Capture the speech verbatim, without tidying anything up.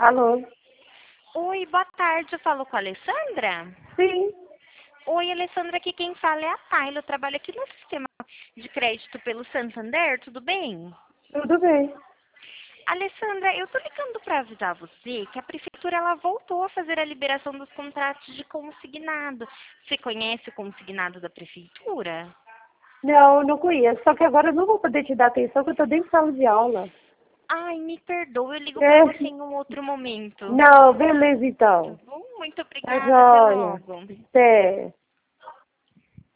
Alô? Oi, boa tarde. Eu falo com a Alessandra? Sim, Oi, Alessandra, aqui quem fala é a Tayla. Eu trabalho aqui no sistema de crédito pelo Santander, tudo bem? tudo bem. Alessandra, eu tô ligando para avisar você que a prefeitura ela voltou a fazer a liberação dos contratos de consignado. Você conhece o consignado da prefeitura? Não, não conheço. Só que agora eu não vou poder te dar atenção, porque eu tô dentro de sala de aula. Ai, me perdoa, eu ligo para É. você em um outro momento. Não, beleza Tá então. bom? Muito Tá obrigada, até joia. logo. Até.